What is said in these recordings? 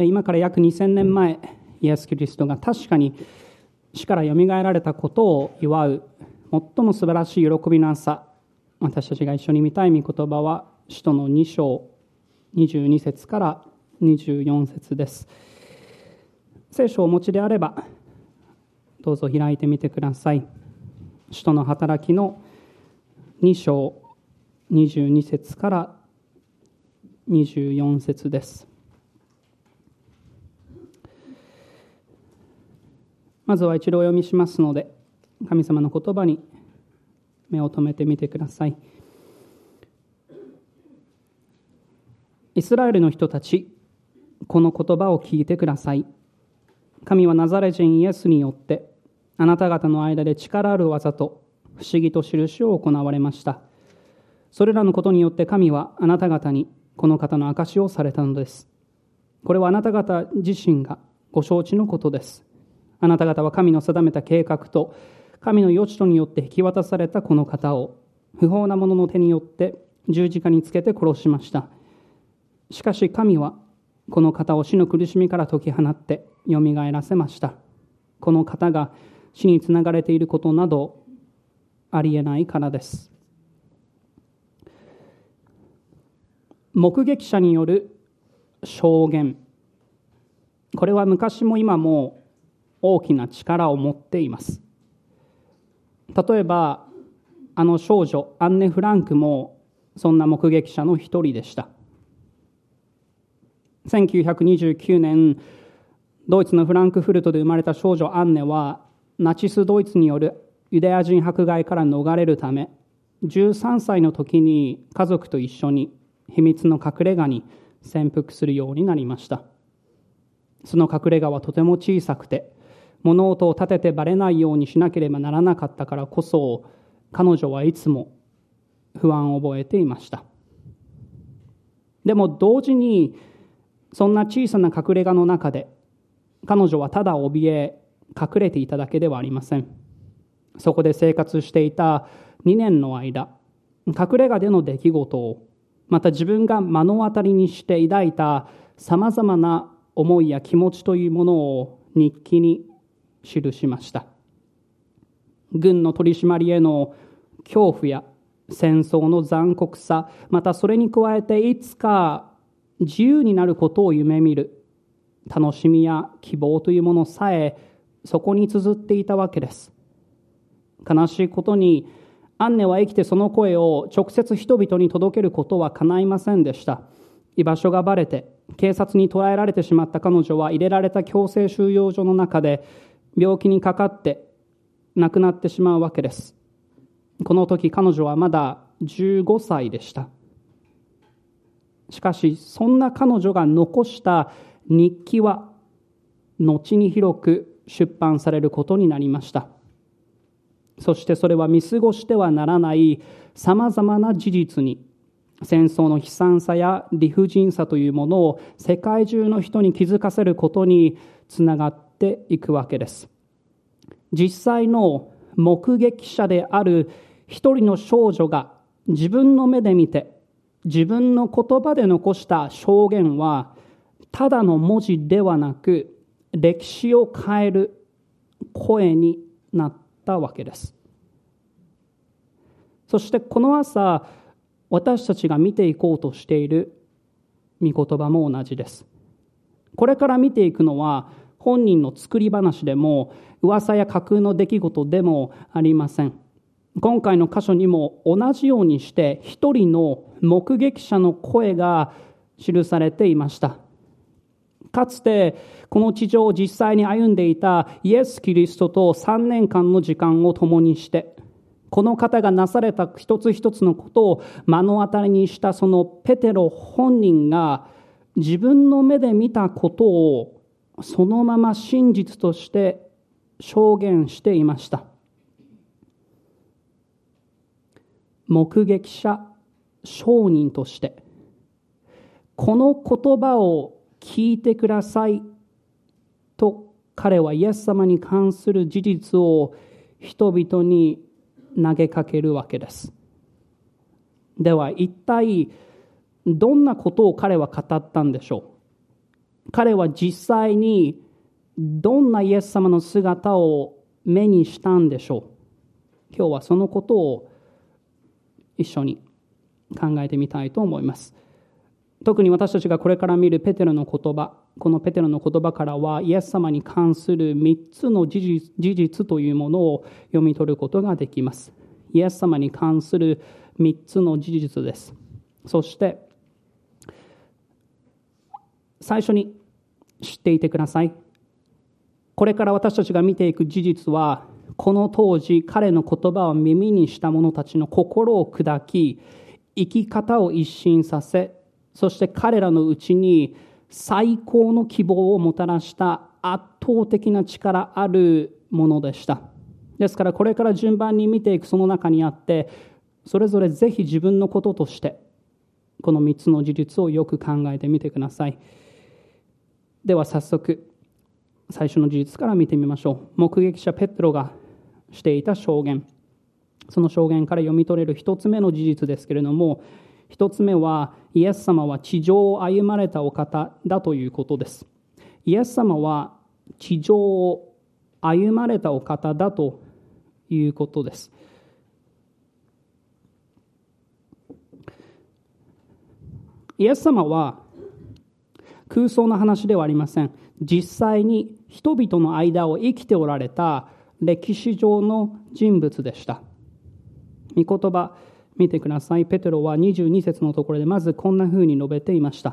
今から約2000年前、イエス・キリストが確かに死からよみがえられたことを祝う最も素晴らしい喜びの朝、私たちが一緒に見たい御言葉は使徒の2章22節から24節です。聖書をお持ちであればどうぞ開いてみてください。使徒の働きの2章22節から24節です。まずは一度お読みしますので、神様の言葉に目を留めてみてください。イスラエルの人たち、この言葉を聞いてください。神はナザレ人イエスによってあなた方の間で力ある技と不思議と印を行われました。それらのことによって神はあなた方にこの方の証しをされたのです。これはあなた方自身がご承知のことです。あなた方は神の定めた計画と神の余地によって引き渡されたこの方を不法な者の手によって十字架につけて殺しました。しかし神はこの方を死の苦しみから解き放ってよみがえらせました。この方が死につながれていることなどありえないからです。目撃者による証言、これは昔も今も大きな力を持っています。例えばあの少女アンネ・フランクもそんな目撃者の一人でした。1929年ドイツのフランクフルトで生まれた少女アンネはナチスドイツによるユダヤ人迫害から逃れるため13歳の時に家族と一緒に秘密の隠れ家に潜伏するようになりました。その隠れ家はとても小さくて物音を立ててバレないようにしなければならなかったからこそ彼女はいつも不安を覚えていました。でも同時にそんな小さな隠れ家の中で彼女はただ怯え隠れていただけではありません。そこで生活していた2年の間、隠れ家での出来事をまた自分が目の当たりにして抱いたさまざまな思いや気持ちというものを日記に記しました。軍の取り締まりへの恐怖や戦争の残酷さ、またそれに加えていつか自由になることを夢見る楽しみや希望というものさえそこに綴っていたわけです。悲しいことにアンネは生きてその声を直接人々に届けることは叶いませんでした。居場所がバレて警察に捕らえられてしまった彼女は入れられた強制収容所の中で病気にかかって亡くなってしまうわけです。この時彼女はまだ15歳でした。しかしそんな彼女が残した日記は後に広く出版されることになりました。そしてそれは見過ごしてはならないさまざまな事実に、戦争の悲惨さや理不尽さというものを世界中の人に気づかせることにつながっていくわけです。実際の目撃者である一人の少女が自分の目で見て自分の言葉で残した証言はただの文字ではなく歴史を変える声になったわけです。そしてこの朝私たちが見ていこうとしている御言葉も同じです。これから見ていくのは本人の作り話でも噂や架空の出来事でもありません。今回の箇所にも同じようにして一人の目撃者の声が記されていました。かつてこの地上を実際に歩んでいたイエス・キリストと3年間の時間を共にしてこの方がなされた一つ一つのことを目の当たりにしたそのペテロ本人が自分の目で見たことをそのまま真実として証言していました。目撃者証人としてこの言葉を聞いてくださいと彼はイエス様に関する事実を人々に投げかけるわけです。では一体どんなことを彼は語ったんでしょ彼は実際にどんなイエス様の姿を目にしたんでしょう。今日はそのことを一緒に考えてみたいと思います。特に私たちがこれから見るペテロの言葉、このペテロの言葉からはイエス様に関する3つの事実というものを読み取ることができます。イエス様に関する3つの事実です。そして最初に知っていてください。これから私たちが見ていく事実は、この当時彼の言葉を耳にした者たちの心を砕き、生き方を一新させ、そして彼らのうちに最高の希望をもたらした圧倒的な力あるものでした。ですからこれから順番に見ていくその中にあって、それぞれぜひ自分のこととしてこの3つの事実をよく考えてみてください。では早速最初の事実から見てみましょう。目撃者ペテロがしていた証言、その証言から読み取れる一つ目の事実ですけれども、一つ目はイエス様は地上を歩まれたお方だということです。イエス様は地上を歩まれたお方だということです。イエス様は空想の話ではありません。実際に人々の間を生きておられた歴史上の人物でした。御言葉見てください。ペテロは22節のところでまずこんなふうに述べていました。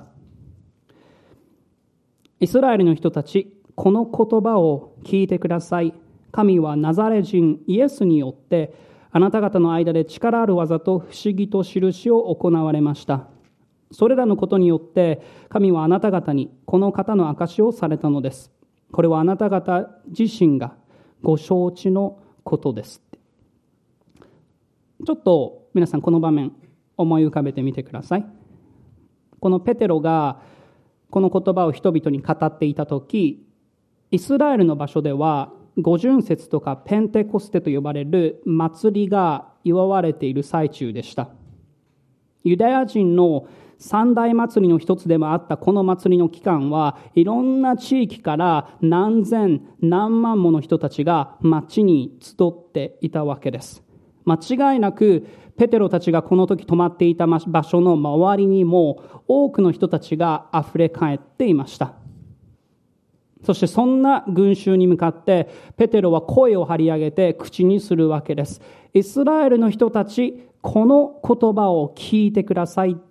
イスラエルの人たち、この言葉を聞いてください。神はナザレ人イエスによってあなた方の間で力ある技と不思議と印を行われました。それらのことによって神はあなた方にこの方の証しをされたのです。これはあなた方自身がご承知のことです。ちょっと皆さんこの場面思い浮かべてみてください。このペテロがこの言葉を人々に語っていたとき、イスラエルの場所では五旬節とかペンテコステと呼ばれる祭りが祝われている最中でした。ユダヤ人の三大祭りの一つでもあったこの祭りの期間は、いろんな地域から何千何万もの人たちが町に集っていたわけです。間違いなくペテロたちがこの時泊まっていた場所の周りにも多くの人たちがあふれ返っていました。そしてそんな群衆に向かってペテロは声を張り上げて口にするわけです。イスラエルの人たち、この言葉を聞いてくださいって。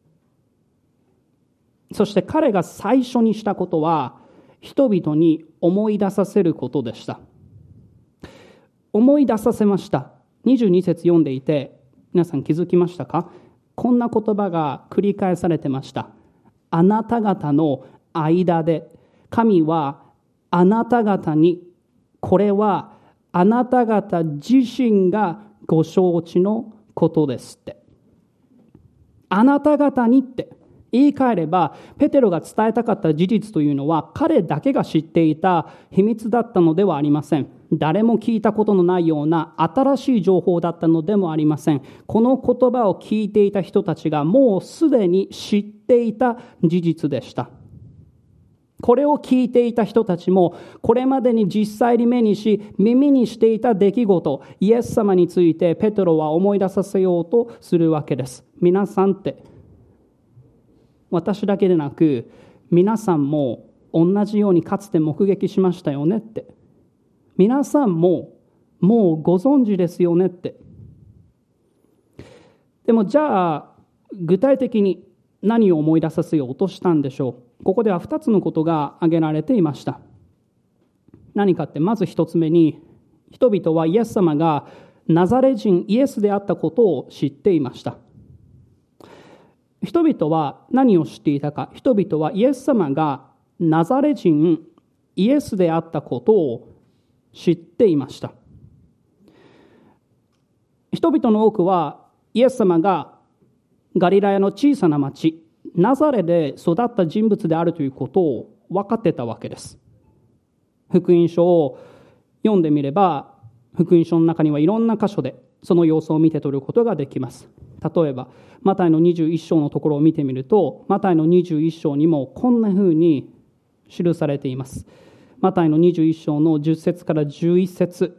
そして彼が最初にしたことは人々に思い出させることでした。思い出させました。22節読んでいて皆さん気づきましたか？こんな言葉が繰り返されてました。あなた方の間で神はあなた方に、これはあなた方自身がご承知のことですって。あなた方にって言い換えれば、ペテロが伝えたかった事実というのは彼だけが知っていた秘密だったのではありません。誰も聞いたことのないような新しい情報だったのでもありません。この言葉を聞いていた人たちがもうすでに知っていた事実でした。これを聞いていた人たちもこれまでに実際に目にし耳にしていた出来事、イエス様についてペテロは思い出させようとするわけです。皆さんって、私だけでなく皆さんも同じようにかつて目撃しましたよねって。皆さんももうご存知ですよねって。でもじゃあ具体的に何を思い出させようとしたんでしょう。ここでは2つのことが挙げられていました。何かって、まず1つ目に、人々はイエス様がナザレ人イエスであったことを知っていました。人々は何を知っていたか。人々はイエス様がナザレ人イエスであったことを知っていました。人々の多くはイエス様がガリラヤの小さな町ナザレで育った人物であるということを分かってたわけです。福音書を読んでみれば、福音書の中にはいろんな箇所でその様子を見て取ることができます。例えばマタイの21章のところを見てみると、マタイの21章にもこんなふうに記されています。マタイの21章の10節から11節、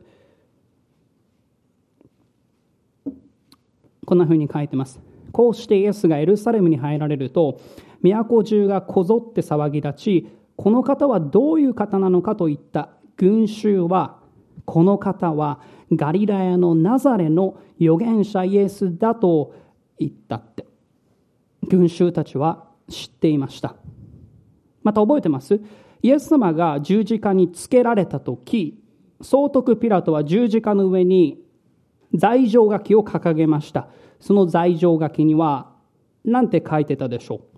こんなふうに書いてます。こうしてイエスがエルサレムに入られると、都中がこぞって騒ぎ立ち、この方はどういう方なのかといった。群衆は、この方はガリラヤのナザレの預言者イエスだと言ったって。群衆たちは知っていました。また覚えてます？イエス様が十字架につけられたとき、総督ピラトは十字架の上に罪状書きを掲げました。その罪状書きには何て書いてたでしょ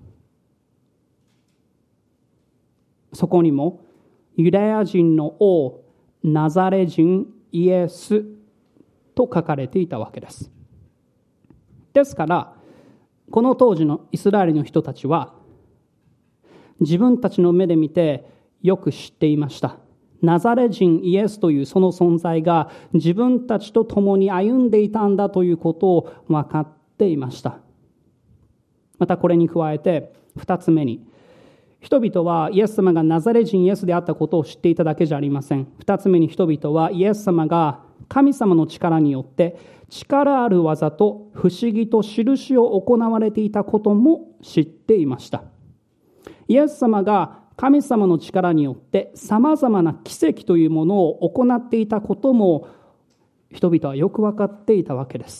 う？そこにもユダヤ人の王ナザレ人イエスと書かれていたわけです。ですからこの当時のイスラエルの人たちは自分たちの目で見てよく知っていました。ナザレ人イエスというその存在が自分たちと共に歩んでいたんだということを分かっていました。またこれに加えて2つ目に、人々はイエス様がナザレ人イエスであったことを知っていただけじゃありません。2つ目に人々はイエス様が神様の力によって力ある技と不思議と印を行われていたことも知っていました。イエス様が神様の力によってさまざまな奇跡というものを行っていたことも人々はよく分かっていたわけです。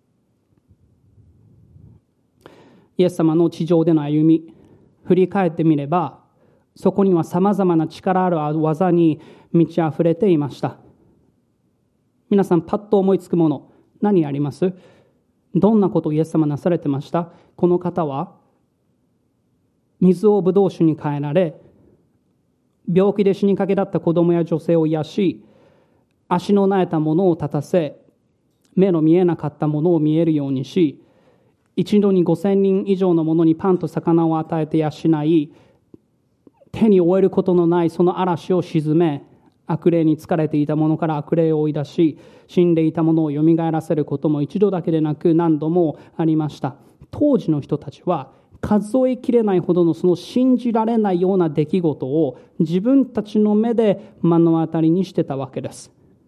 イエス様の地上での歩み、振り返ってみれば、そこにはさまざまな力ある技に満ち溢れていました。皆さんパッと思いつくもの、何あります？どんなことをイエス様なされてました？この方は水をブドウ酒に変えられ、病気で死にかけだった子供や女性を癒し、足の萎えたものを立たせ、目の見えなかったものを見えるようにし、一度に5000人以上のものにパンと魚を与えて養い、手に負えることのないその嵐を鎮め、悪霊に疲れていたものから悪霊を追い出し、死んでいたものをよみがえらせることも一度だけでなく何度もありました。当時の人たちは数えきれないほどのその信じられないような出来事を自分たちの目で目の当たりにしてたわけです。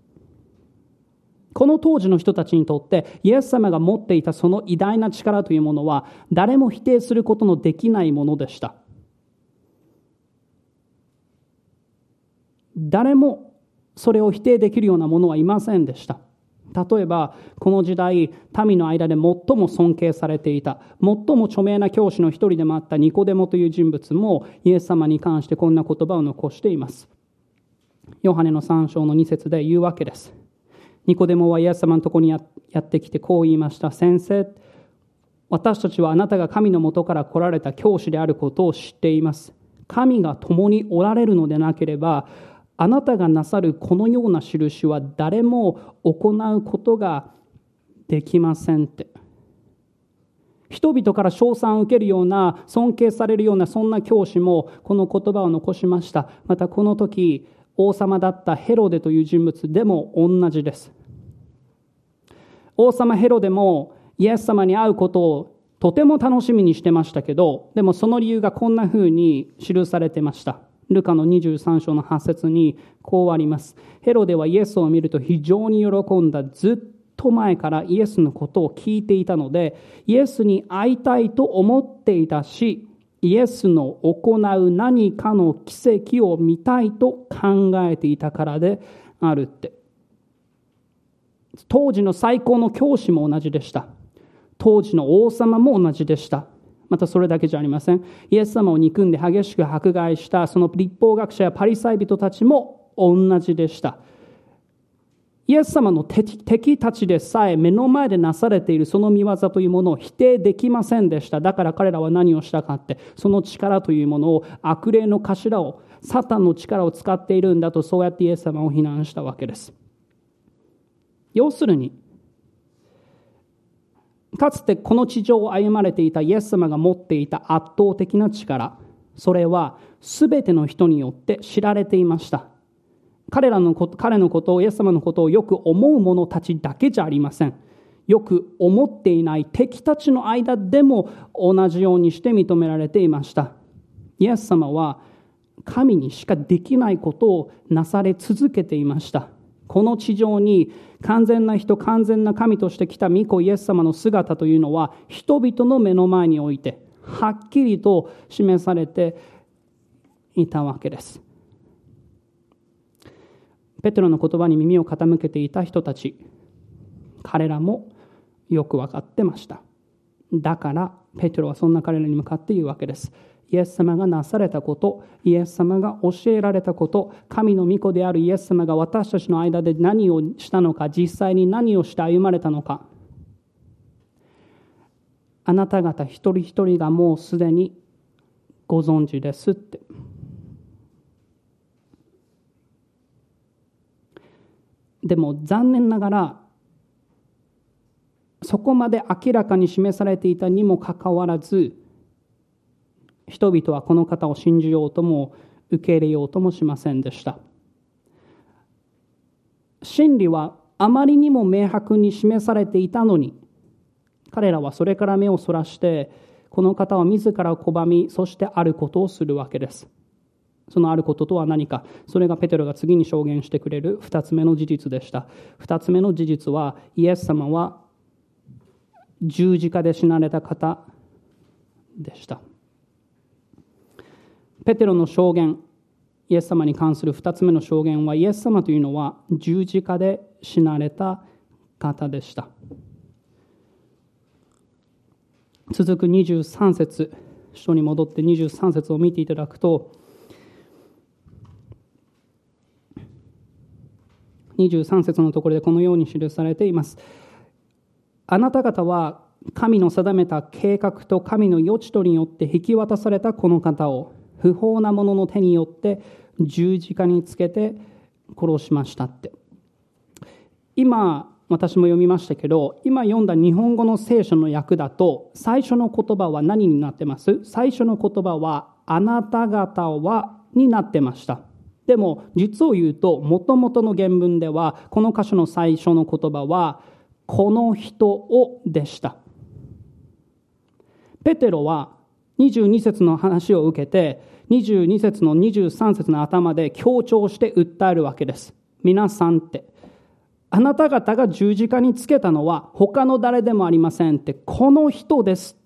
この当時の人たちにとってイエス様が持っていたその偉大な力というものは誰も否定することのできないものでした。誰もそれを否定できるようなものはいませんでした。例えばこの時代民の間で最も尊敬されていた最も著名な教師の一人でもあったニコデモという人物もイエス様に関してこんな言葉を残しています。ヨハネの3章の2節で言うわけです。ニコデモはイエス様のところにやってきてこう言いました。先生、私たちはあなたが神のもとから来られた教師であることを知っています。神が共におられるのでなければあなたがなさるこのような印は誰も行うことができませんって。人々から称賛を受けるような、尊敬されるようなそんな教師もこの言葉を残しました。またこの時王様だったヘロデという人物でも同じです。王様ヘロデもイエス様に会うことをとても楽しみにしてましたけど、でもその理由がこんな風に記されてました。ルカの23章の8節にこうあります。ヘロデはイエスを見ると非常に喜んだ。ずっと前からイエスのことを聞いていたので、イエスに会いたいと思っていたし、イエスの行う何かの奇跡を見たいと考えていたからであるって。当時の最高の教師も同じでした。当時の王様も同じでした。またそれだけじゃありません。イエス様を憎んで激しく迫害したその律法学者やパリサイ人たちも同じでした。イエス様の敵たちでさえ目の前でなされているその御業というものを否定できませんでした。だから彼らは何をしたかって、その力というものを悪霊の頭を、サタンの力を使っているんだと、そうやってイエス様を非難したわけです。要するにかつてこの地上を歩まれていたイエス様が持っていた圧倒的な力、それは全ての人によって知られていました。彼のことを、イエス様のことをよく思う者たちだけじゃありません。よく思っていない敵たちの間でも同じようにして認められていました。イエス様は神にしかできないことをなされ続けていました。この地上に完全な人、完全な神として来た御子イエス様の姿というのは、人々の目の前においてはっきりと示されていたわけです。ペテロの言葉に耳を傾けていた人たち、彼らもよく分かってました。だからペテロはそんな彼らに向かって言うわけです。イエス様がなされたこと、イエス様が教えられたこと、神の御子であるイエス様が私たちの間で何をしたのか、実際に何をして歩まれたのか、あなた方一人一人がもうすでにご存知ですって。でも残念ながら、そこまで明らかに示されていたにもかかわらず、人々はこの方を信じようとも受け入れようともしませんでした。真理はあまりにも明白に示されていたのに、彼らはそれから目をそらしてこの方を自ら拒み、そしてあることをするわけです。そのあることとは何か、それがペテロが次に証言してくれる2つ目の事実でした。2つ目の事実は、イエス様は十字架で死なれた方でした。ペテロの証言、イエス様に関する2つ目の証言は、イエス様というのは十字架で死なれた方でした。続く23節、書に戻って23節を見ていただくと、23節のところでこのように記されています。あなた方は神の定めた計画と神の余地とによって引き渡されたこの方を不法な者の手によって十字架につけて殺しましたって。今私も読みましたけど、今読んだ日本語の聖書の訳だと、最初の言葉は何になってます？最初の言葉はあなた方はになってました。でも実を言うと、もともとの原文ではこの箇所の最初の言葉はこの人をでした。ペテロは22節の話を受けて、22節の23節の頭で強調して訴えるわけです。皆さんって、あなた方が十字架につけたのは他の誰でもありませんって、この人ですって。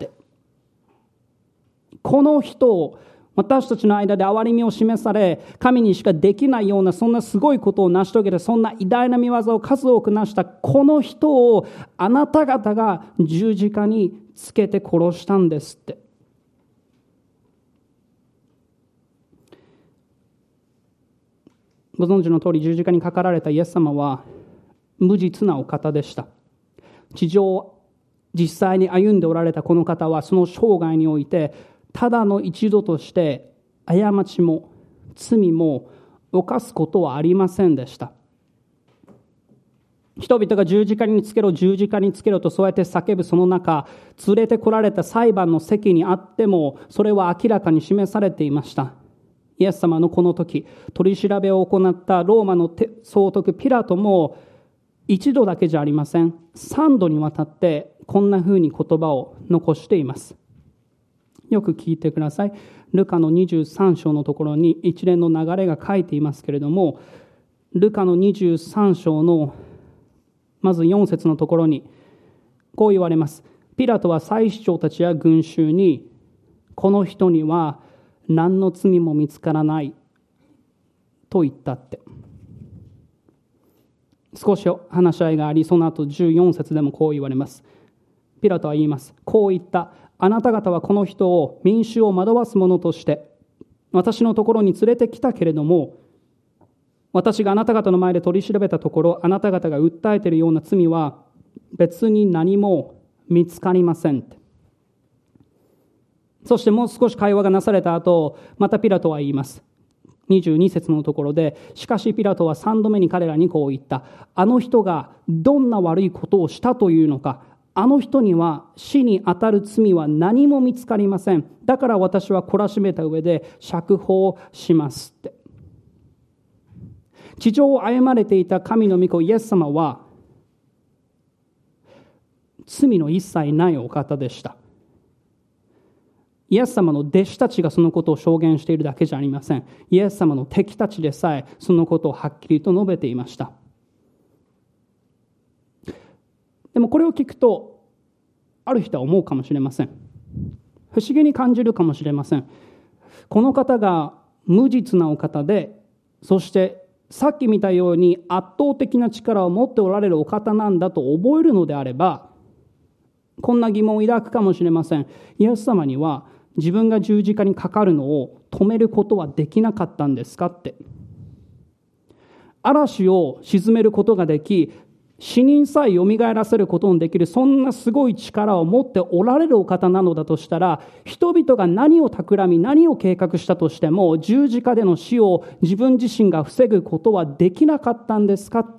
この人を私たちの間で憐れみを示され、神にしかできないようなそんなすごいことを成し遂げて、そんな偉大な見業を数多く成したこの人をあなた方が十字架につけて殺したんですって。ご存知の通り、十字架にかかられたイエス様は無実なお方でした。地上を実際に歩んでおられたこの方は、その生涯においてただの一度として過ちも罪も犯すことはありませんでした。人々が十字架につけろ、十字架につけろとそうやって叫ぶその中、連れてこられた裁判の席にあってもそれは明らかに示されていました。イエス様のこの時、取り調べを行ったローマの総督ピラトも一度だけじゃありません。3度にわたってこんなふうに言葉を残しています。よく聞いてください。ルカの23章のところに一連の流れが書いていますけれども、ルカの23章のまず4節のところにこう言われます。ピラトは祭司長たちや群衆に、この人には何の罪も見つからないと言ったって。少し話し合いがあり、その後14節でもこう言われます。ピラトは言います。こう言った。あなた方はこの人を民衆を惑わす者として私のところに連れてきたけれども、私があなた方の前で取り調べたところ、あなた方が訴えているような罪は別に何も見つかりませんって。そしてもう少し会話がなされた後、またピラトは言います。22節のところで、しかしピラトは3度目に彼らにこう言った。あの人がどんな悪いことをしたというのか、あの人には死に当たる罪は何も見つかりません。だから私は懲らしめた上で釈放しますって。地上を歩まれていた神の御子イエス様は罪の一切ないお方でした。 イエス様の弟子たちがそのことを証言しているだけじゃありません。イエス様の敵たちでさえそのことをはっきりと述べていました。でもこれを聞くと、ある人は思うかもしれません。不思議に感じるかもしれません。この方が無実なお方で、そしてさっき見たように圧倒的な力を持っておられるお方なんだと覚えるのであれば、こんな疑問を抱くかもしれません。イエス様には自分が十字架にかかるのを止めることはできなかったんですかって。嵐を鎮めることができ、死人さえよみがえらせることのできる、そんなすごい力を持っておられるお方なのだとしたら、人々が何を企み何を計画したとしても、十字架での死を自分自身が防ぐことはできなかったんですかって。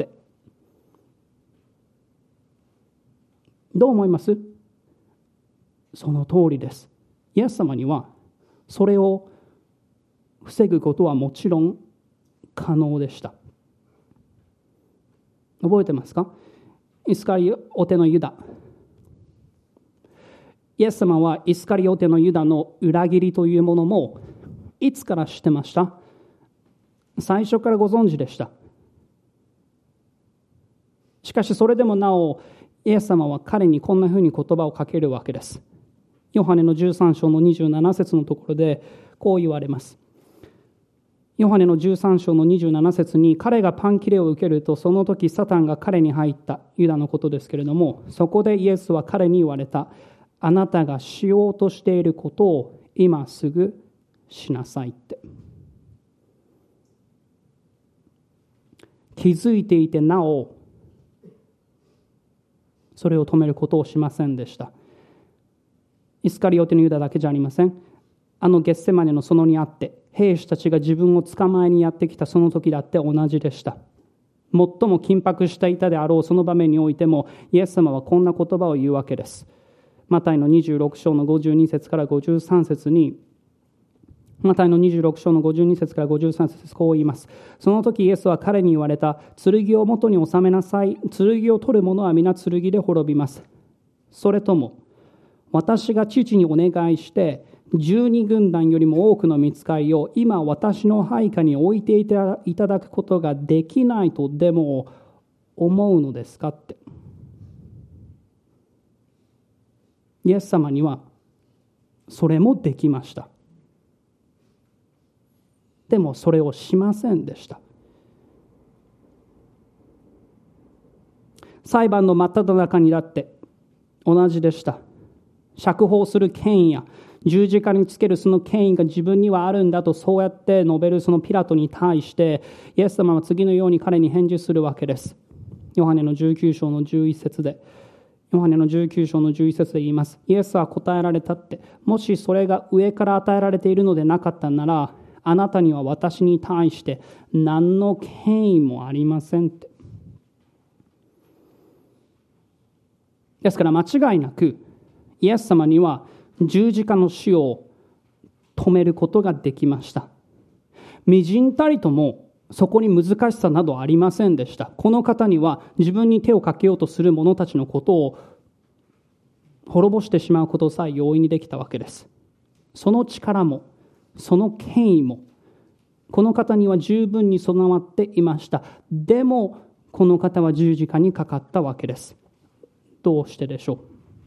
どう思います？その通りです。イエス様にはそれを防ぐことはもちろん可能でした。覚えてますか？イスカリオテのユダ。イエス様はイスカリオテのユダの裏切りというものもいつから知ってました？最初からご存知でした。しかしそれでもなおイエス様は彼にこんなふうに言葉をかけるわけです。ヨハネの13章の27節のところでこう言われます。ヨハネの13章の27節に、彼がパン切れを受けると、その時サタンが彼に入った。ユダのことですけれども、そこでイエスは彼に言われた。あなたがしようとしていることを今すぐしなさいって。気づいていてなおそれを止めることをしませんでした。イスカリオテのユダだけじゃありません。あのゲッセマネの園にあって兵士たちが自分を捕まえにやってきたその時だって同じでした。最も緊迫していたであろうその場面においてもイエス様はこんな言葉を言うわけです。マタイの26章の52節から53節に、マタイの26章の52節から53節、こう言います。その時イエスは彼に言われた。剣を元に収めなさい。剣を取る者は皆剣で滅びます。それとも私が父にお願いして12軍団よりも多くの御使いを今私の配下に置いていただくことができないとでも思うのですかって。イエス様にはそれもできました。でもそれをしませんでした。裁判の真っ只中にだって同じでした。釈放する権威や十字架につけるその権威が自分にはあるんだとそうやって述べるそのピラトに対してイエス様は次のように彼に返事するわけです。ヨハネの19章の11節で言います。イエスは答えられたって、もしそれが上から与えられているのでなかったならあなたには私に対して何の権威もありませんって。ですから間違いなくイエス様には十字架の死を止めることができました。みじんたりともそこに難しさなどありませんでした。この方には自分に手をかけようとする者たちのことを滅ぼしてしまうことさえ容易にできたわけです。その力もその権威もこの方には十分に備わっていました。でもこの方は十字架にかかったわけです。どうしてでしょう。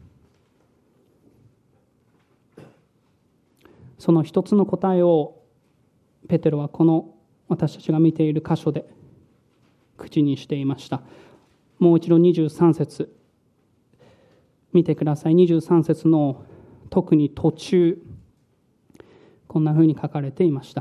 その一つの答えをペテロはこの私たちが見ている箇所で口にしていました。もう一度23節見てください。23節の特に途中、こんなふうに書かれていました。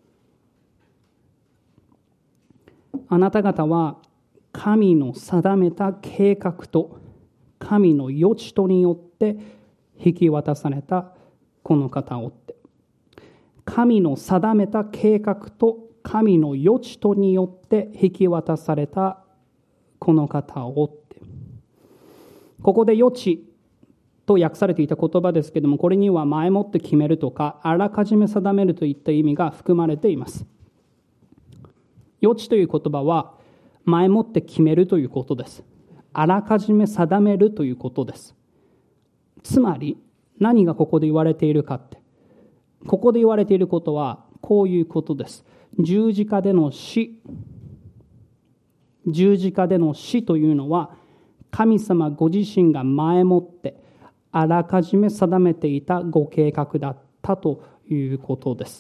あなた方は神の定めた計画と神の予知とによって引き渡されたこの方をって。神の定めた計画と神の予知とによって引き渡されたこの方をって。ここで予知と訳されていた言葉ですけれども、これには前もって決めるとかあらかじめ定めるといった意味が含まれています。予知という言葉は前もって決めるということです。あらかじめ定めるということです。つまり何がここで言われているかって、ここで言われていることはこういうことです。十字架での死というのは、神様ご自身が前もってあらかじめ定めていたご計画だったということです。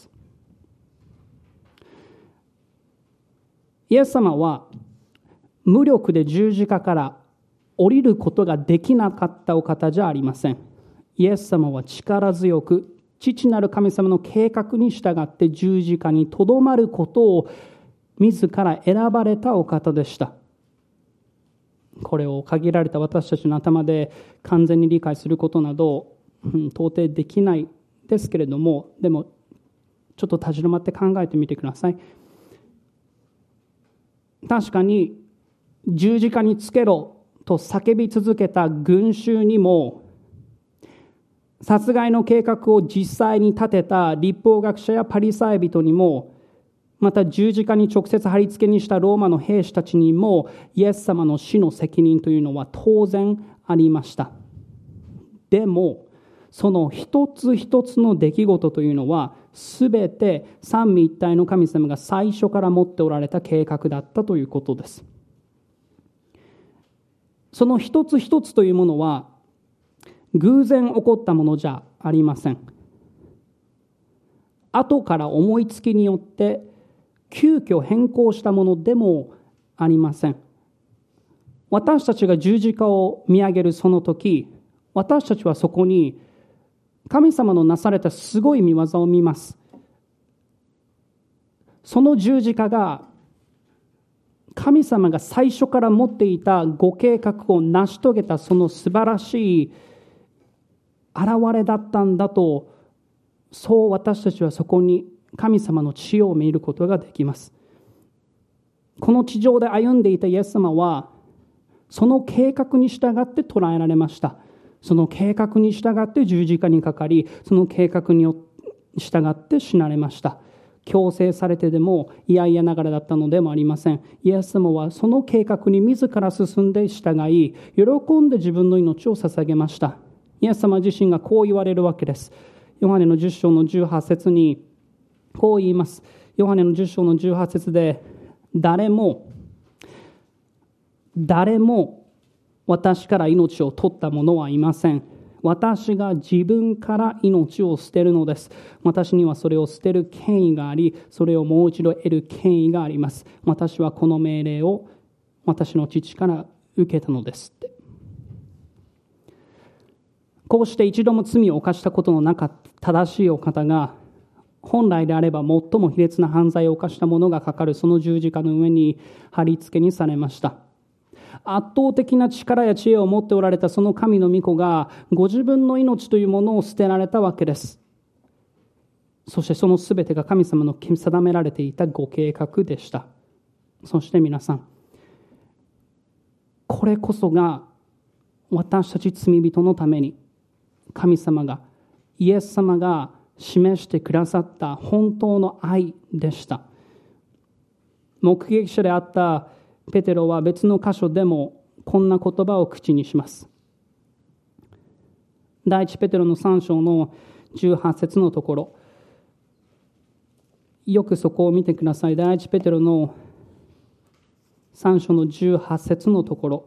イエス様は無力で十字架から降りることができなかったお方じゃありません。イエス様は力強く父なる神様の計画に従って十字架にとどまることを自ら選ばれたお方でした。これを限られた私たちの頭で完全に理解することなど到底できないですけれども、でもちょっと立ち止まって考えてみてください。確かに十字架につけろと叫び続けた群衆にも、殺害の計画を実際に立てた律法学者やパリサイ人にも、また十字架に直接貼り付けにしたローマの兵士たちにも、イエス様の死の責任というのは当然ありました。でもその一つ一つの出来事というのは、すべて三位一体の神様が最初から持っておられた計画だったということです。その一つ一つというものは偶然起こったものじゃありません。後から思いつきによって急遽変更したものでもありません。私たちが十字架を見上げるその時、私たちはそこに神様のなされたすごい御業を見ます。その十字架が神様が最初から持っていたご計画を成し遂げたその素晴らしい現れだったんだと、そう私たちはそこに神様の知恵を見ることができます。この地上で歩んでいたイエス様はその計画に従って捕らえられました。その計画に従って十字架にかかり、その計画に従って死なれました。強制されてでも嫌々ながらだったのでもありません。イエス様はその計画に自ら進んで従い、喜んで自分の命を捧げました。イエス様自身がこう言われるわけです。ヨハネの10章の18節にこう言います。ヨハネの10章の18節で、誰も私から命を取った者はいません。私が自分から命を捨てるのです。私にはそれを捨てる権威があり、それをもう一度得る権威があります。私はこの命令を私の父から受けたのですって。こうして一度も罪を犯したことのなかった正しいお方が、本来であれば最も卑劣な犯罪を犯した者がかかるその十字架の上に貼り付けにされました。圧倒的な力や知恵を持っておられたその神の御子がご自分の命というものを捨てられたわけです。そしてそのすべてが神様の定められていたご計画でした。そして皆さん、これこそが私たち罪人のために神様が、イエス様が示してくださった本当の愛でした。目撃者であったペテロは別の箇所でもこんな言葉を口にします。第一ペテロの3章の18節のところ、よくそこを見てください。第一ペテロの3章の18節のところ、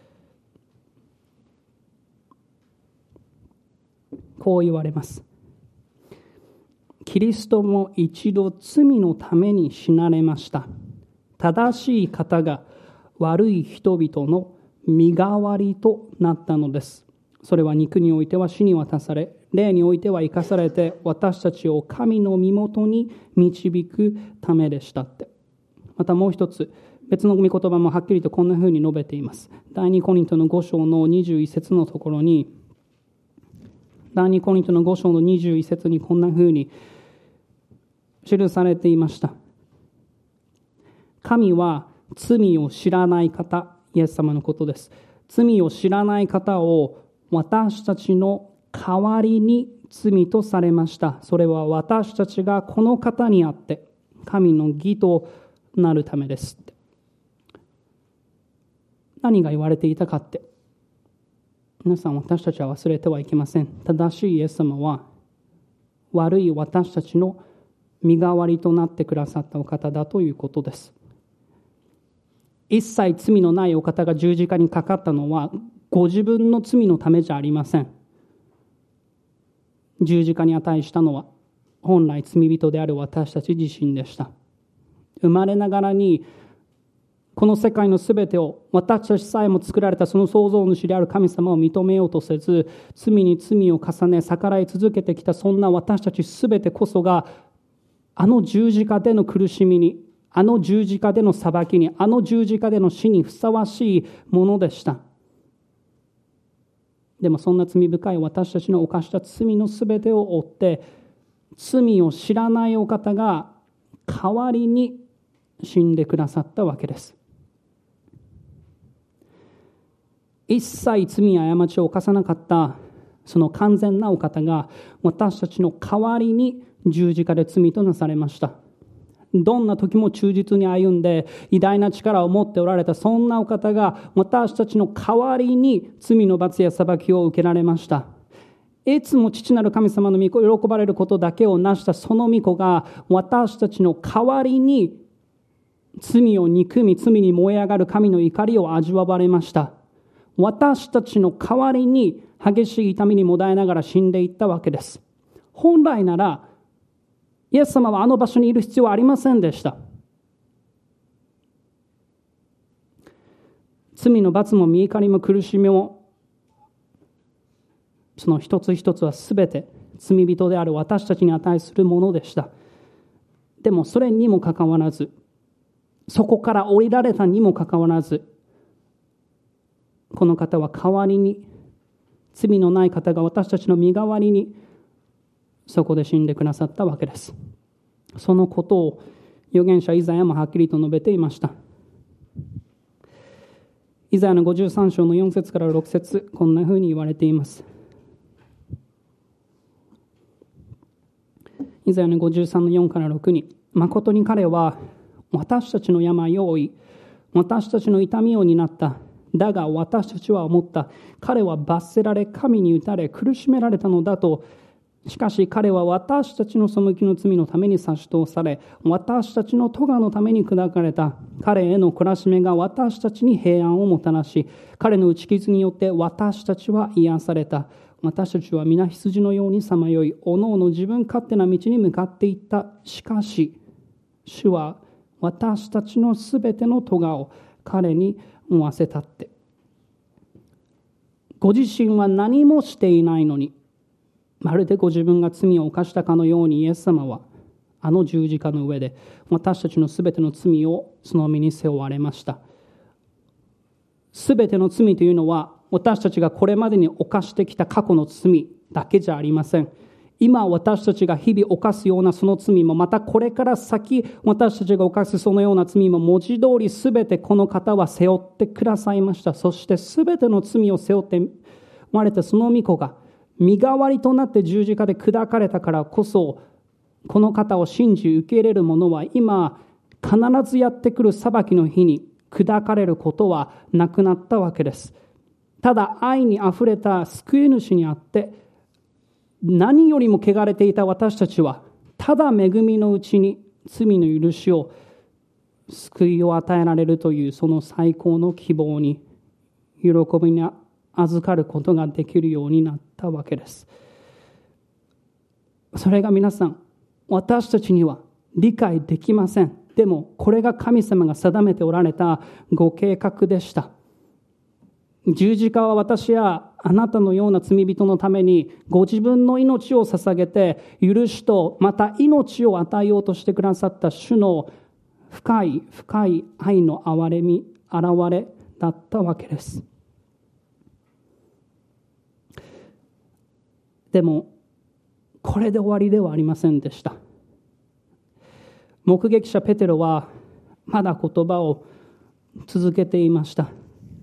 こう言われます。キリストも一度罪のために死なれました。正しい方が悪い人々の身代わりとなったのです。それは肉においては死に渡され、霊においては生かされて、私たちを神の身元に導くためでしたって。またもう一つ、別の御言葉もはっきりとこんなふうに述べています。第2コリントの5章の21節のところに、第2コリントの5章の21節にこんなふうに記されていました。神は罪を知らない方、イエス様のことです。罪を知らない方を私たちの代わりに罪とされました。それは私たちがこの方にあって神の義となるためです。何が言われていたかって、 皆さん、私たちは忘れてはいけません。正しいイエス様は悪い私たちの身代わりとなってくださったお方だということです。一切罪のないお方が十字架にかかったのはご自分の罪のためじゃありません。十字架に値したのは本来罪人である私たち自身でした。生まれながらにこの世界のすべてを、私たちさえも作られたその創造主である神様を認めようとせず、罪に罪を重ね逆らい続けてきたそんな私たちすべてこそが、あの十字架での苦しみに、あの十字架での裁きに、あの十字架での死にふさわしいものでした。でもそんな罪深い私たちの犯した罪のすべてを負って、罪を知らないお方が代わりに死んでくださったわけです。一切罪や過ちを犯さなかったその完全なお方が私たちの代わりに十字架で罪となされました。どんな時も忠実に歩んで偉大な力を持っておられたそんなお方が私たちの代わりに罪の罰や裁きを受けられました。いつも父なる神様の御子、喜ばれることだけをなしたその御子が私たちの代わりに罪を憎み罪に燃え上がる神の怒りを味わわれました。私たちの代わりに激しい痛みにもだえながら死んでいったわけです。本来ならイエス様はあの場所にいる必要はありませんでした。罪の罰も御怒りも苦しみもその一つ一つはすべて罪人である私たちに値するものでした。でもそれにもかかわらず、そこから降りられたにもかかわらず、この方は代わりに、罪のない方が私たちの身代わりにそこで死んでくださったわけです。そのことを預言者イザヤもはっきりと述べていました。イザヤの53章の4節から6節、こんなふうに言われています。イザヤの53の4から6に、誠に彼は私たちの病を負い、私たちの痛みを担った。だが私たちは思った。彼は罰せられ、神に打たれ、苦しめられたのだと。しかし彼は私たちの背きの罪のために差し通され、私たちの咎のために砕かれた。彼への懲らしめが私たちに平安をもたらし、彼の打ち傷によって私たちは癒された。私たちは皆羊のようにさまよい、おのおの自分勝手な道に向かっていった。しかし主は私たちのすべての咎を彼に負わせたって。ご自身は何もしていないのに、まるでご自分が罪を犯したかのようにイエス様はあの十字架の上で私たちのすべての罪をその身に背負われました。すべての罪というのは私たちがこれまでに犯してきた過去の罪だけじゃありません。今私たちが日々犯すようなその罪も、またこれから先私たちが犯すそのような罪も、文字通りすべてこの方は背負ってくださいました。そしてすべての罪を背負って生まれたその御子が身代わりとなって十字架で砕かれたからこそ、この方を信じ受け入れる者は今必ずやってくる裁きの日に砕かれることはなくなったわけです。ただ愛にあふれた救い主にあって、何よりも汚れていた私たちはただ恵みのうちに罪の許しを、救いを与えられるというその最高の希望に、喜びに預かることができるようになったわけです。それが皆さん、私たちには理解できません。でもこれが神様が定めておられたご計画でした。十字架は私やあなたのような罪人のためにご自分の命を捧げて、許しとまた命を与えようとしてくださった主の深い深い愛の憐れみ、現れだったわけです。でもこれで終わりではありませんでした。目撃者ペテロはまだ言葉を続けていました。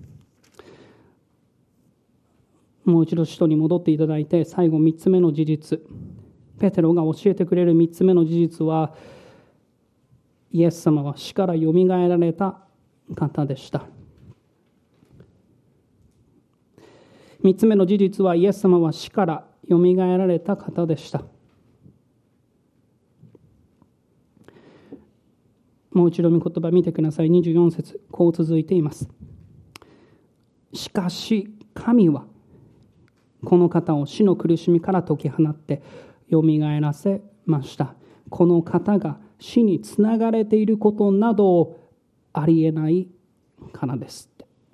もう一度使徒に戻っていただいて、最後3つ目の事実、ペテロが教えてくれる3つ目の事実は、イエス様は死からよみがえられた方でした。 3つ目の事実は、イエス様は死からよみがえられた方でした。もう一度御言葉見てください。24節、こう続いています。しかし神はこの方を死の苦しみから解き放ってよみがえらせました。この方が死につながれていることなどありえないからです。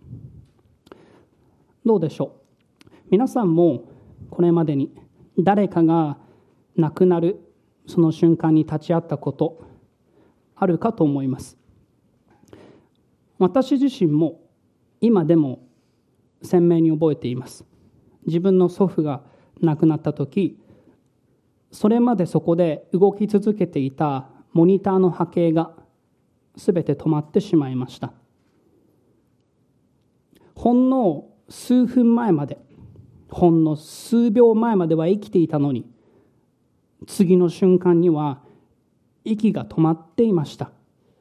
どうでしょう。皆さんもこれまでに誰かが亡くなるその瞬間に立ち会ったことあるかと思います。私自身も今でも鮮明に覚えています。自分の祖父が亡くなった時、それまでそこで動き続けていたモニターの波形がすべて止まってしまいました。ほんの数分前まで、ほんの数秒前までは生きていたのに、次の瞬間には息が止まっていました。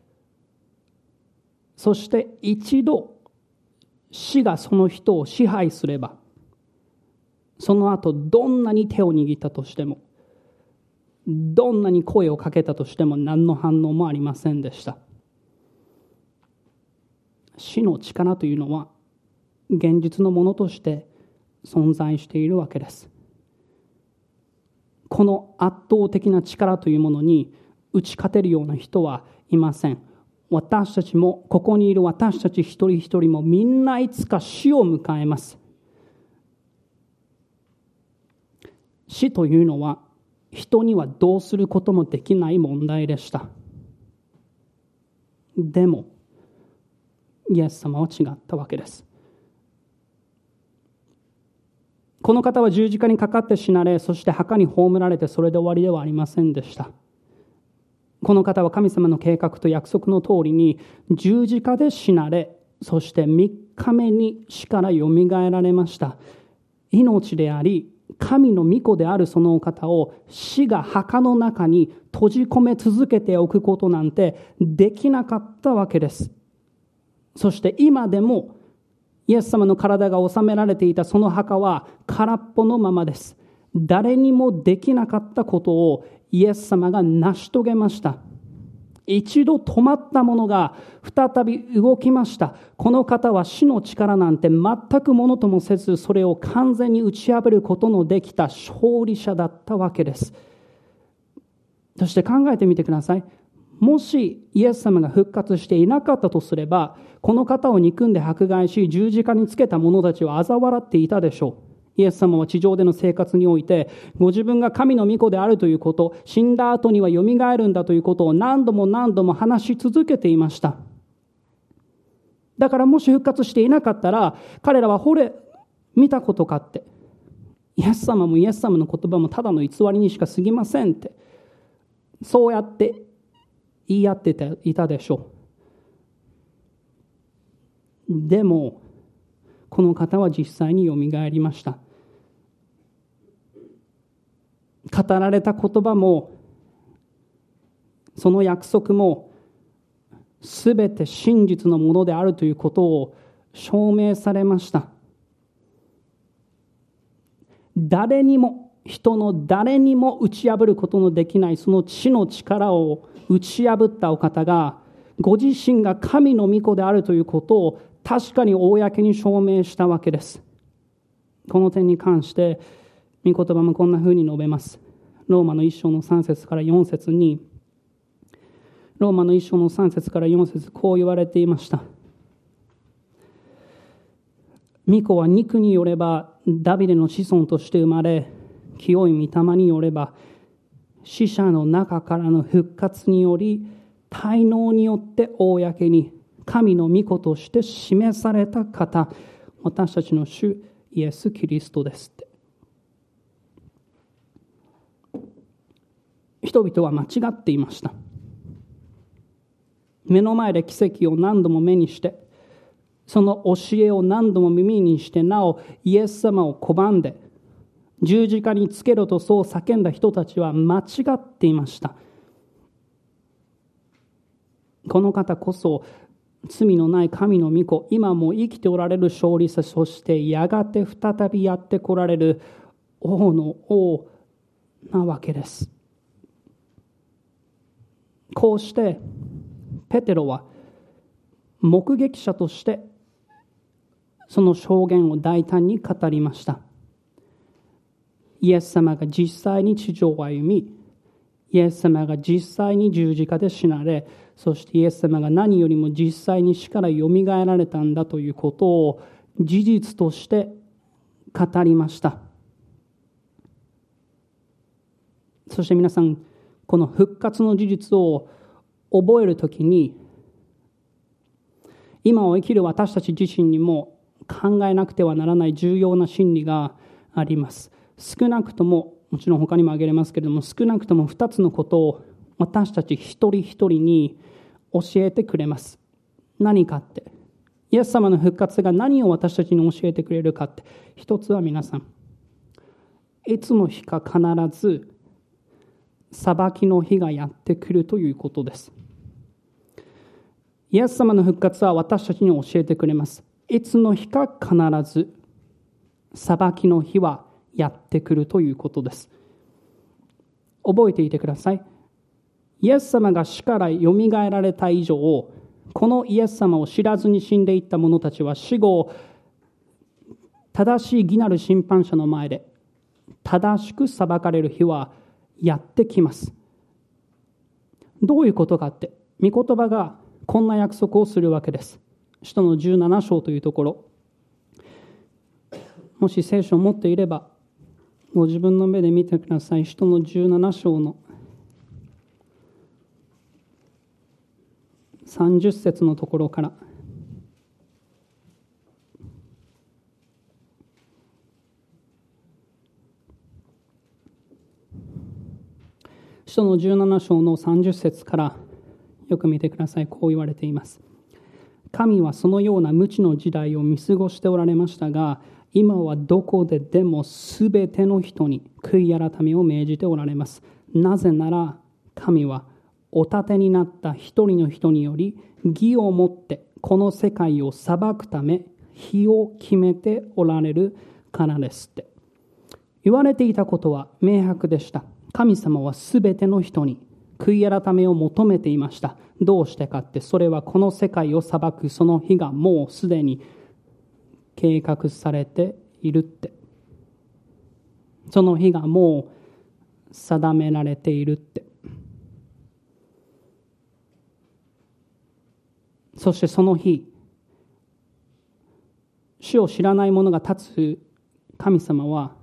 そして一度死がその人を支配すれば、その後どんなに手を握ったとしても、どんなに声をかけたとしても何の反応もありませんでした。死の力というのは現実のものとして存在しているわけです。この圧倒的な力というものに打ち勝てるような人はいません。私たちも、ここにいる私たち一人一人もみんないつか死を迎えます。死というのは人にはどうすることもできない問題でした。でもイエス様は違ったわけです。この方は十字架にかかって死なれ、そして墓に葬られて、それで終わりではありませんでした。この方は神様の計画と約束の通りに十字架で死なれ、そして3日目に死からよみがえられました。命であり神の御子であるそのお方を死が墓の中に閉じ込め続けておくことなんてできなかったわけです。そして今でもイエス様の体が収められていたその墓は空っぽのままです。誰にもできなかったことをイエス様が成し遂げました。一度止まったものが再び動きました。この方は死の力なんて全くものともせず、それを完全に打ち破ることのできた勝利者だったわけです。そして考えてみてください。もしイエス様が復活していなかったとすれば、この方を憎んで迫害し十字架につけた者たちは嘲笑っていたでしょう。イエス様は地上での生活において、ご自分が神の御子であるということ、死んだ後にはよみがえるんだということを何度も何度も話し続けていました。だからもし復活していなかったら、彼らはほれ見たことかって、イエス様もイエス様の言葉もただの偽りにしか過ぎませんって、そうやって言い合っていたでしょう。でもこの方は実際によみがえりました。語られた言葉もその約束もすべて真実のものであるということを証明されました。誰にも、人の誰にも打ち破ることのできないその地の力を打ち破ったお方が、ご自身が神の御子であるということを確かに公に証明したわけです。この点に関して御言葉もこんなふうに述べます。ローマの1章の3節から4節に、ローマの1章の3節から4節、こう言われていました。御子は肉によればダビデの子孫として生まれ、清い御霊によれば死者の中からの復活により、大能によって公に神の御子として示された方、私たちの主イエス・キリストですって。人々は間違っていました。目の前で奇跡を何度も目にして、その教えを何度も耳にして、なおイエス様を拒んで十字架につけろとそう叫んだ人たちは間違っていました。この方こそ罪のない神の御子、今も生きておられる勝利者、そしてやがて再びやって来られる王の王なわけです。こうしてペテロは目撃者としてその証言を大胆に語りました。イエス様が実際に地上を歩み、イエス様が実際に十字架で死なれ、そしてイエス様が何よりも実際に死からよみがえられたんだということを事実として語りました。そして皆さん、この復活の事実を覚えるときに、今を生きる私たち自身にも考えなくてはならない重要な真理があります。少なくとも、もちろん他にも挙げれますけれども、少なくとも2つのことを私たち一人一人に教えてくれます。何かって、イエス様の復活が何を私たちに教えてくれるかって、一つは皆さん、いつの日か必ず裁きの日がやってくるということです。イエス様の復活は私たちに教えてくれます。いつの日か必ず裁きの日はやってくるということです。覚えていてください。イエス様が死からよみがえられた以上、このイエス様を知らずに死んでいった者たちは死後、正しい義なる審判者の前で正しく裁かれる日はやってきます。どういうことかって、御言葉がこんな約束をするわけです。使徒の17章というところ、もし聖書を持っていればご自分の目で見てください。使徒の17章の30節のところから。使徒の17章の30節からよく見てください。こう言われています。神はそのような無知の時代を見過ごしておられましたが、今はどこででもすべての人に悔い改めを命じておられます。なぜなら神はお立てになった一人の人により義をもってこの世界を裁くため日を決めておられるからですって。言われていたことは明白でした。神様はすべての人に悔い改めを求めていました。どうしてかって、それはこの世界を裁くその日がもうすでに計画されているって。その日がもう定められているって。そしてその日、主を知らない者が立つ神様は、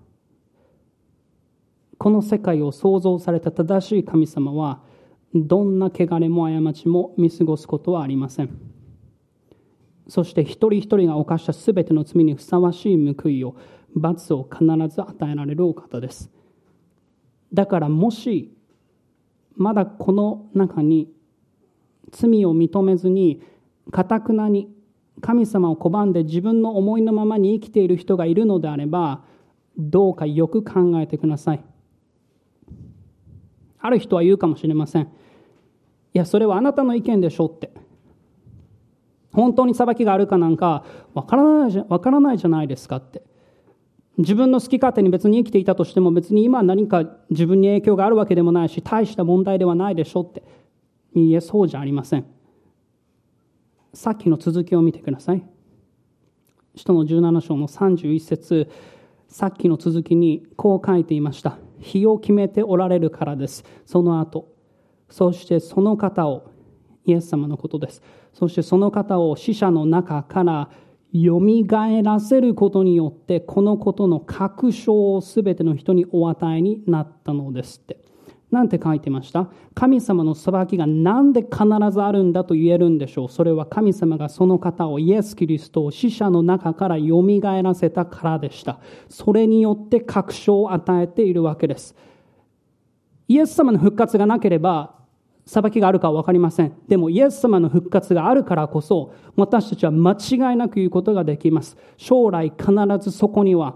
この世界を創造された正しい神様は、どんな汚れも過ちも見過ごすことはありません。そして一人一人が犯したすべての罪にふさわしい報いを、罰を必ず与えられるお方です。だからもしまだこの中に罪を認めずに頑なに神様を拒んで自分の思いのままに生きている人がいるのであれば、どうかよく考えてください。ある人は言うかもしれません。いや、それはあなたの意見でしょって。本当に裁きがあるかなんかわからないじゃないですかって。自分の好き勝手に別に生きていたとしても、別に今何か自分に影響があるわけでもないし、大した問題ではないでしょって。いいえ、そうじゃありません。さっきの続きを見てください。使徒の17章の31節、さっきの続きにこう書いていました。日を決めておられるからです。その後、そしてその方を、イエス様のことです。そしてその方を死者の中からよみがえらせることによって、このことの確証をすべての人にお与えになったのですって。なんて書いてました？神様の裁きがなんで必ずあるんだと言えるんでしょう。それは神様がその方を、イエス・キリストを死者の中からよみがえらせたからでした。それによって確証を与えているわけです。イエス様の復活がなければ裁きがあるかは分かりません。でもイエス様の復活があるからこそ、私たちは間違いなく言うことができます。将来必ずそこには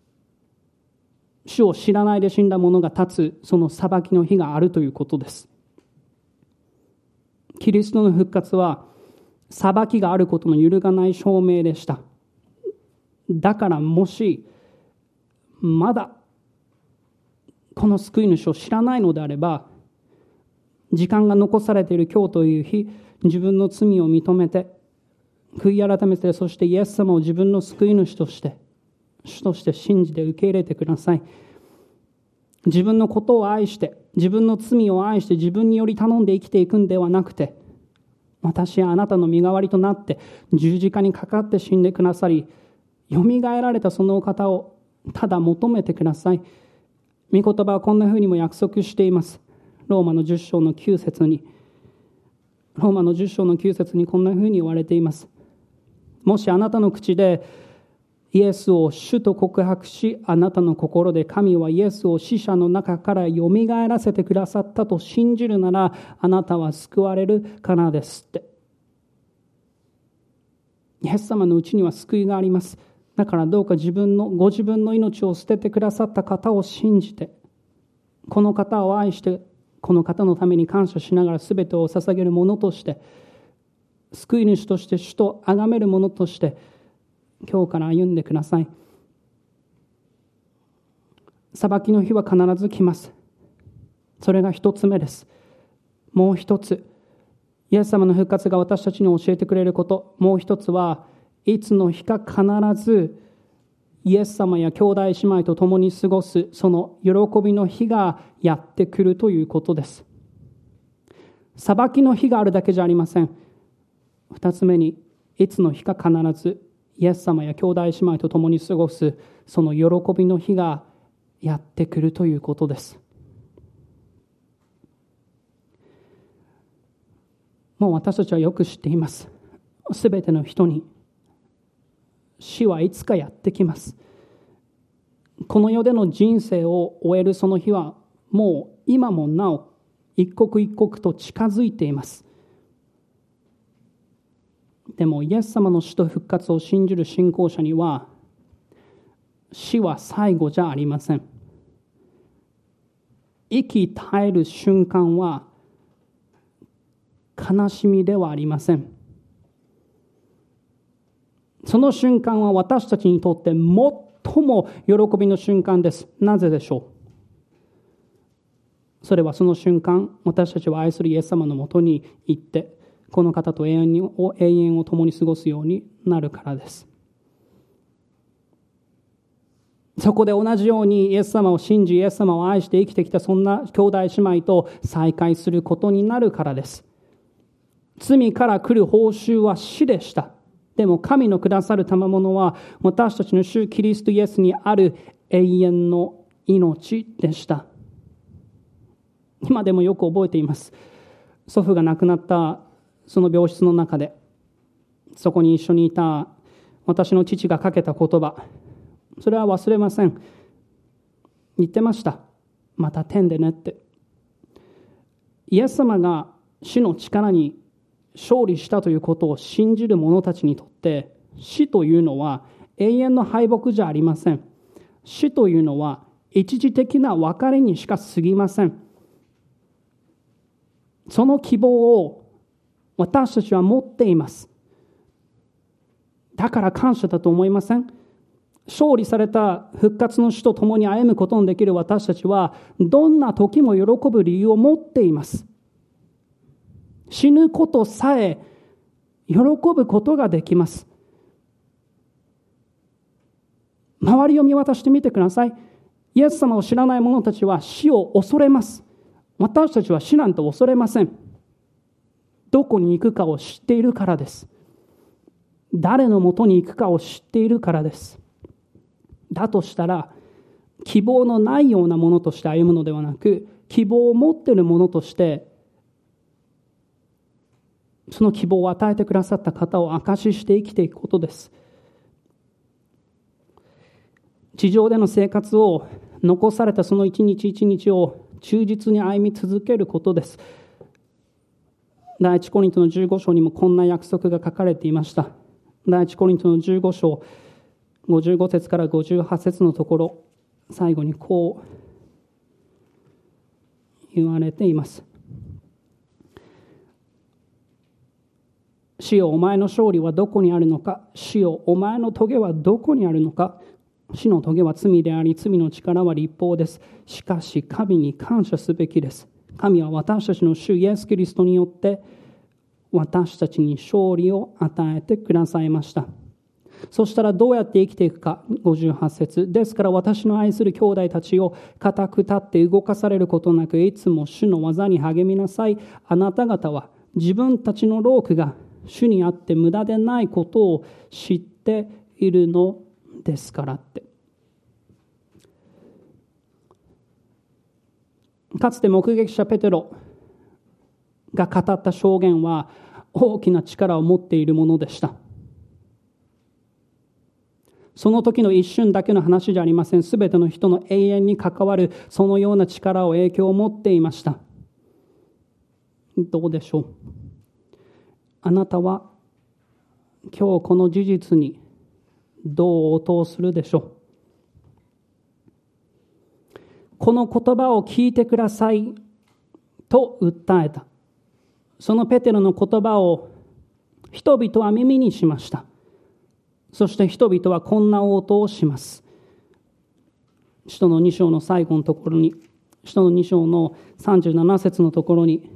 主を知らないで死んだ者が立つ、その裁きの日があるということです。キリストの復活は裁きがあることの揺るがない証明でした。だからもしまだこの救い主を知らないのであれば、時間が残されている今日という日、自分の罪を認めて悔い改めて、そしてイエス様を自分の救い主として主として信じて受け入れてください。自分のことを愛して、自分の罪を愛して、自分により頼んで生きていくんではなくて、私はあなたの身代わりとなって十字架にかかって死んでくださり、よみがえられたそのお方をただ求めてください。御言葉はこんなふうにも約束しています。ローマの10章の9節にこんなふうに言われています。もしあなたの口でイエスを主と告白し、あなたの心で神はイエスを死者の中からよみがえらせてくださったと信じるなら、あなたは救われるからですって。イエス様のうちには救いがあります。だからどうかご自分の命を捨ててくださった方を信じて、この方を愛して、この方のために感謝しながら全てを捧げる者として、救い主として主と崇める者として今日から歩んでください。裁きの日は必ず来ます。それが一つ目です。もう一つ、イエス様の復活が私たちに教えてくれること、もう一つは、いつの日か必ずイエス様や兄弟姉妹と共に過ごすその喜びの日がやってくるということです。裁きの日があるだけじゃありません。二つ目に、いつの日か必ずイエス様や兄弟姉妹と共に過ごすその喜びの日がやってくるということです。もう私たちはよく知っています。すべての人に死はいつかやってきます。この世での人生を終えるその日はもう今もなお一刻一刻と近づいています。でもイエス様の死と復活を信じる信仰者には、死は最後じゃありません。息絶える瞬間は悲しみではありません。その瞬間は私たちにとって最も喜びの瞬間です。なぜでしょう。それはその瞬間、私たちは愛するイエス様のもとに行って、この方と永遠を共に過ごすようになるからです。そこで同じようにイエス様を信じ、イエス様を愛して生きてきたそんな兄弟姉妹と再会することになるからです。罪から来る報酬は死でした。でも神のくださる賜物は私たちの主キリストイエスにある永遠の命でした。今でもよく覚えています。祖父が亡くなったその病室の中で、そこに一緒にいた私の父がかけた言葉、それは忘れません。言ってました。また天でねって。イエス様が死の力に勝利したということを信じる者たちにとって、死というのは永遠の敗北じゃありません。死というのは一時的な別れにしか過ぎません。その希望を私たちは持っています。だから感謝だと思いません？勝利された復活の主と共に歩むことのできる私たちは、どんな時も喜ぶ理由を持っています。死ぬことさえ喜ぶことができます。周りを見渡してみてください。イエス様を知らない者たちは死を恐れます。私たちは死なんて恐れません。どこに行くかを知っているからです。誰のもとに行くかを知っているからです。だとしたら、希望のないようなものとして歩むのではなく、希望を持っているものとしてその希望を与えてくださった方を証しして生きていくことです。地上での生活を残されたその一日一日を忠実に歩み続けることです。第一コリントの15章にもこんな約束が書かれていました。第一コリントの15章55節から58節のところ、最後にこう言われています。 主よ、お前の勝利はどこにあるのか。主よ、お前の棘はどこにあるのか。死の棘は罪であり、罪の力は律法です。しかし神に感謝すべきです。神は私たちの主イエスキリストによって私たちに勝利を与えてくださいました。そしたらどうやって生きていくか。58節。ですから私の愛する兄弟たちを固く立って動かされることなく、いつも主の技に励みなさい。あなた方は自分たちの労苦が主にあって無駄でないことを知っているのですからって。かつて目撃者ペテロが語った証言は大きな力を持っているものでした。その時の一瞬だけの話じゃありません。すべての人の永遠に関わるそのような力を影響を持っていました。どうでしょう。あなたは今日この事実にどう応答するでしょう。この言葉を聞いてくださいと訴えた。そのペテロの言葉を人々は耳にしました。そして人々はこんな応答をします。使徒の2章の最後のところに、使徒の2章の37節のところに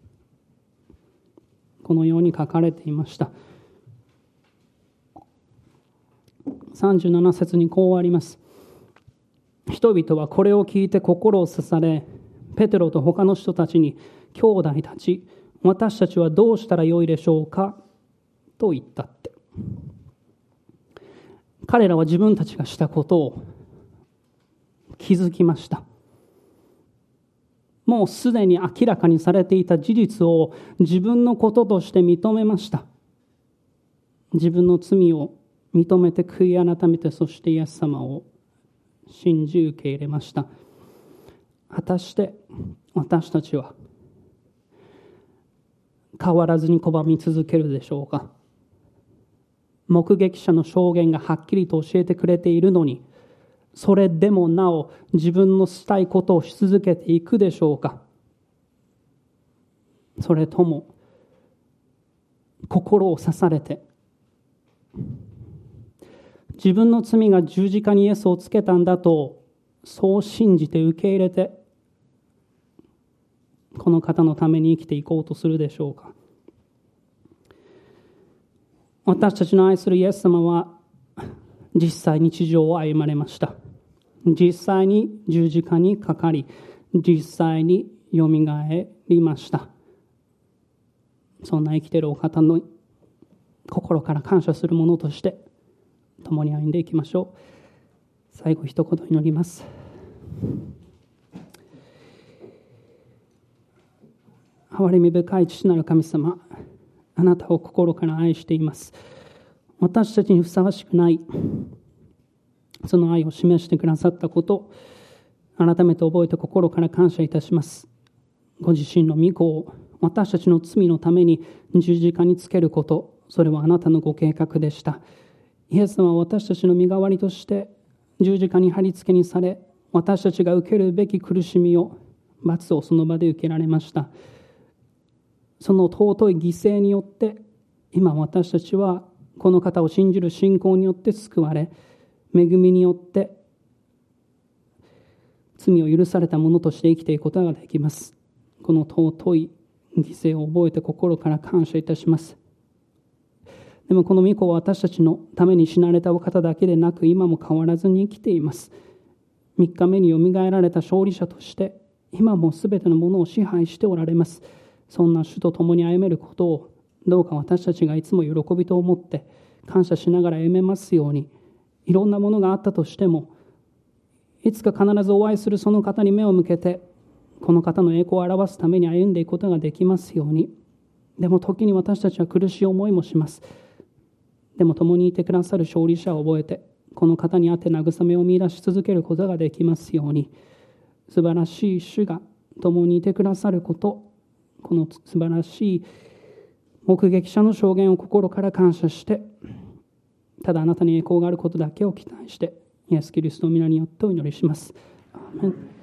このように書かれていました。37節にこうあります。人々はこれを聞いて心を刺され、ペテロと他の人たちに、兄弟たち、私たちはどうしたらよいでしょうかと言ったって。彼らは自分たちがしたことを気づきました。もうすでに明らかにされていた事実を自分のこととして認めました。自分の罪を認めて悔い改めて、そしてイエス様を信じ受け入れました。果たして私たちは変わらずに拒み続けるでしょうか。目撃者の証言がはっきりと教えてくれているのに、それでもなお自分のしたいことをし続けていくでしょうか。それとも心を刺されて、自分の罪が十字架にイエスをつけたんだとそう信じて受け入れて、この方のために生きていこうとするでしょうか。私たちの愛するイエス様は実際に地上を歩まれました。実際に十字架にかかり、実際によみがえりました。そんな生きているお方の心から感謝する者として共に歩んでいきましょう。最後一言祈ります。憐れみ深い父なる神様、あなたを心から愛しています。私たちにふさわしくないその愛を示してくださったこと、改めて覚えて心から感謝いたします。ご自身の御子を私たちの罪のために十字架につけること、それはあなたのご計画でした。イエス様は私たちの身代わりとして十字架に貼り付けにされ、私たちが受けるべき苦しみを、罰をその場で受けられました。その尊い犠牲によって今私たちはこの方を信じる信仰によって救われ、恵みによって罪を許された者として生きていくことができます。この尊い犠牲を覚えて心から感謝いたします。でもこの御子は私たちのために死なれたお方だけでなく、今も変わらずに生きています。3日目によみがえられた勝利者として今もすべてのものを支配しておられます。そんな主と共に歩めることを、どうか私たちがいつも喜びと思って感謝しながら歩めますように。いろんなものがあったとしても、いつか必ずお会いするその方に目を向けて、この方の栄光を表すために歩んでいくことができますように。でも時に私たちは苦しい思いもします。でも共にいてくださる勝利者を覚えて、この方にあって慰めを見出し続けることができますように。素晴らしい主が共にいてくださること、この素晴らしい目撃者の証言を心から感謝して、ただあなたに栄光があることだけを期待して、イエス・キリストの皆によってお祈りします。アーメン。